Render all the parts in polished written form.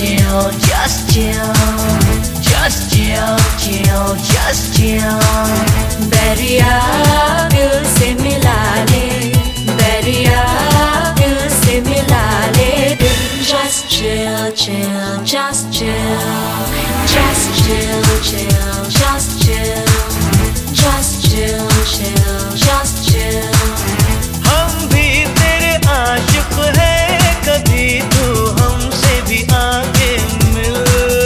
chill, just chill, just chill, chill, just chill. Bairiya दिल से मिला ले, बैरिया दिल से मिला ले दिल. Just chill, chill, just chill, just chill, chill, just chill, just chill, chill, just chill. हम भी तेरे आशिक हैं, कभी तू हमसे भी आगे मिल.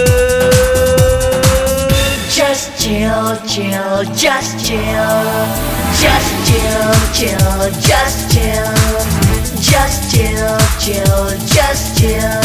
Just chill, chill, just chill, just chill, chill, just chill, just chill, chill, just chill.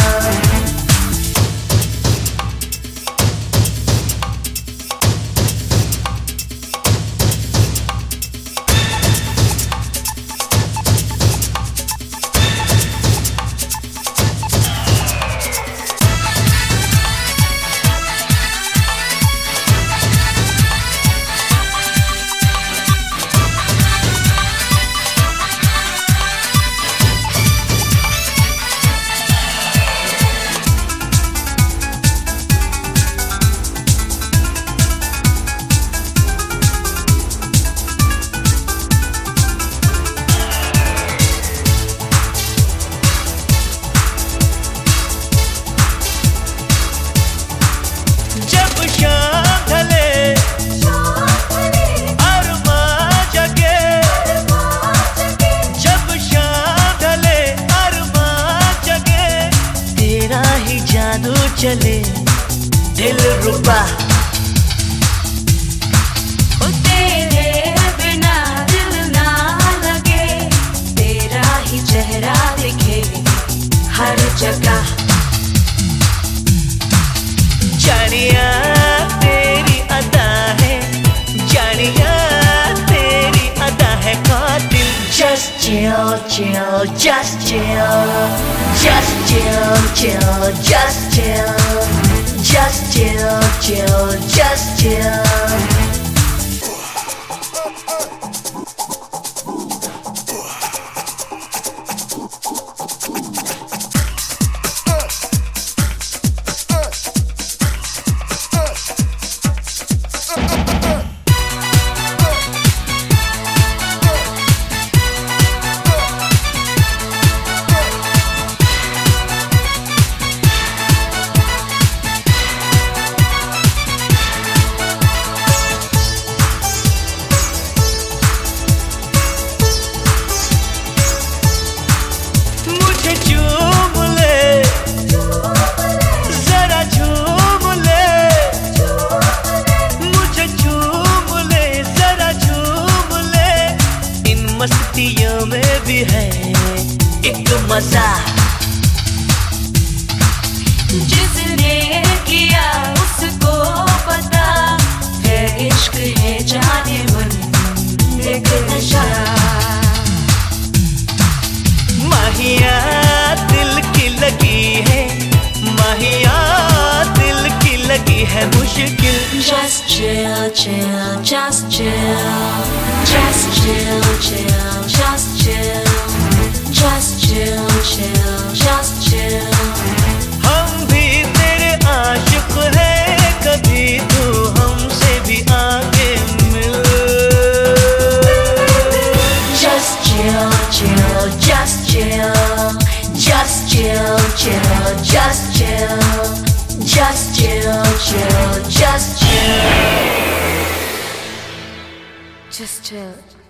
जादू चले दिल रुबा, तेरे बिना दिल ना लगे, तेरा ही चेहरा दिखे हर जगह. जानिया तेरी अदा है, जानिया तेरी अदा है कातिल. Just chill, chill, just chill, just chill, chill, just chill, just chill, chill, just chill. मस्तियों में भी है एक मजा, जिसने किया उसको पता है, इश्क है जाने मन एक नशा. माहिया दिल की लगी है, माहिया दिल की लगी है मुश्किल. Just chill, chill, just chill, just chill, chill, just chill, just chill, chill, just chill. हम भी तेरे आशिक हैं, कभी तू हमसे भी आगे मिल. Just chill, chill, just chill, just chill, chill, just chill, just chill, chill, just chill, just chill.